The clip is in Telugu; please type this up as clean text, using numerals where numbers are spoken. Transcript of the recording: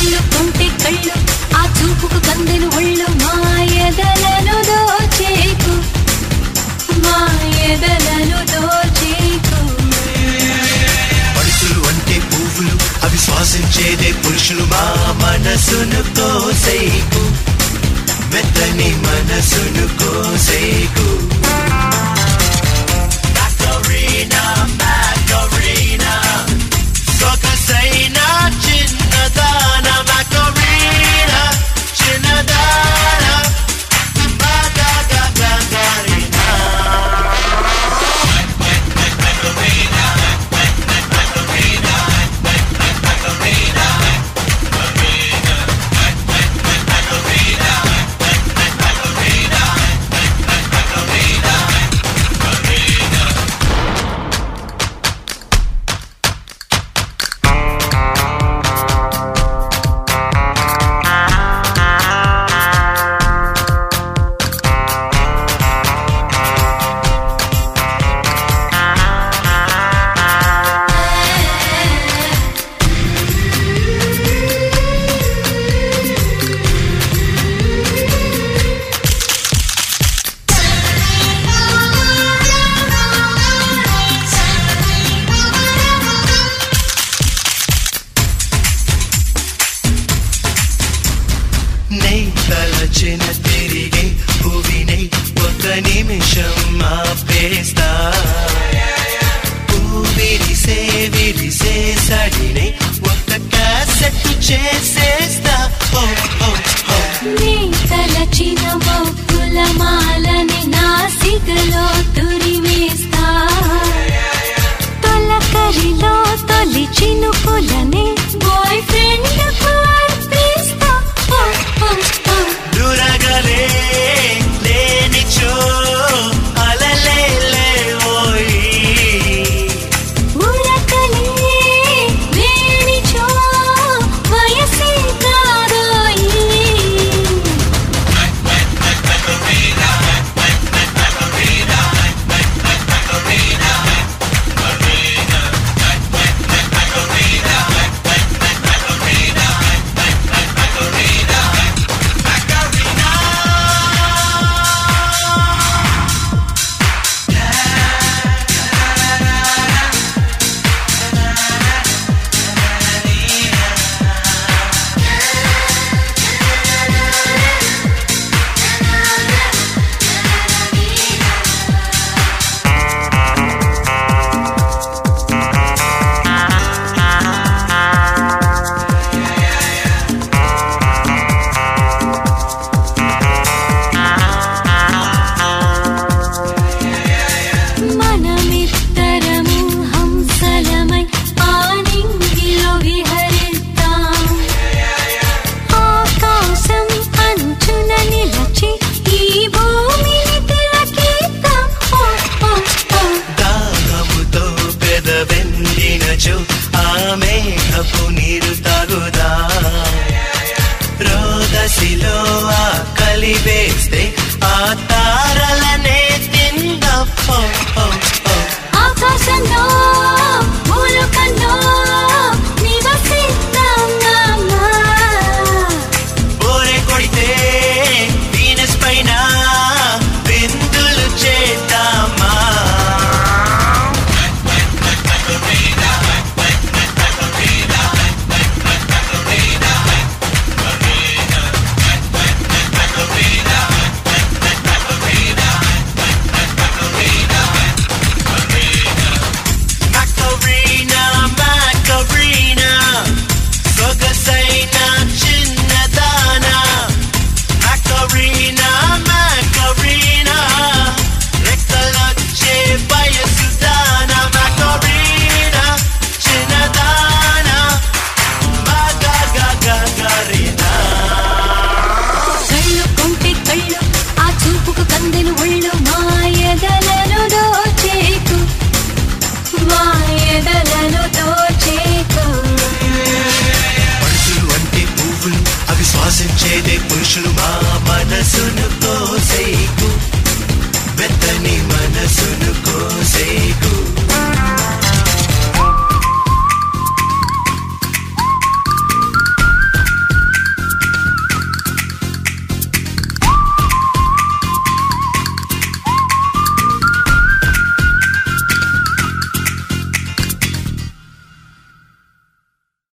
కళ్ళు కొంటే కళ్ళు ఆ చూపుకు కందెను ఒళ్ళు మాయదలను దోచేకు మాయదలను దోచేకు మనుషులు అంటే పువ్వులు అవి శ్వాసించేదే పురుషులు మా మనసును కోసేకు మెత్తని మనసును కోసేకు Macarena, Macarena, సొగసైన చిన్నదాన Macarena, చిన్నదాన Macarena. తలచిన తిరిగే భూమినై ఒక నిమిషం ఆపేస్తా విరిసే సడినై ఒక క్యాసెట్ చేసేస్తా నీ తలచిన మబ్బుల మాలని నాసికలో తురిమేస్తా తొలకరిలో తొలి చినుకులని బాయ్ ఫ్రెండ్ అర్పిస్తా దురగలే లేనిచో అలలే లేవోయి ఉరకలే లేనిచో వయసే కాదోయి మేఘపు నీరు తాగుదా రోదసిలో ఆ కలివేస్తే ఆ తారలనే తిందా ఆకాశంలో మూలకంలో నివసిద్దామా ఓరే కొడితే వీనస్ పైన బిందులు చేద్దామా కందెను ఒళ్ళు మాయదలను దోచేకు మాయదలను దోచేకు మనుషులు అంటే పువ్వులు అవి శ్వాసించేదే పురుషులు మా మనసును కోసేకు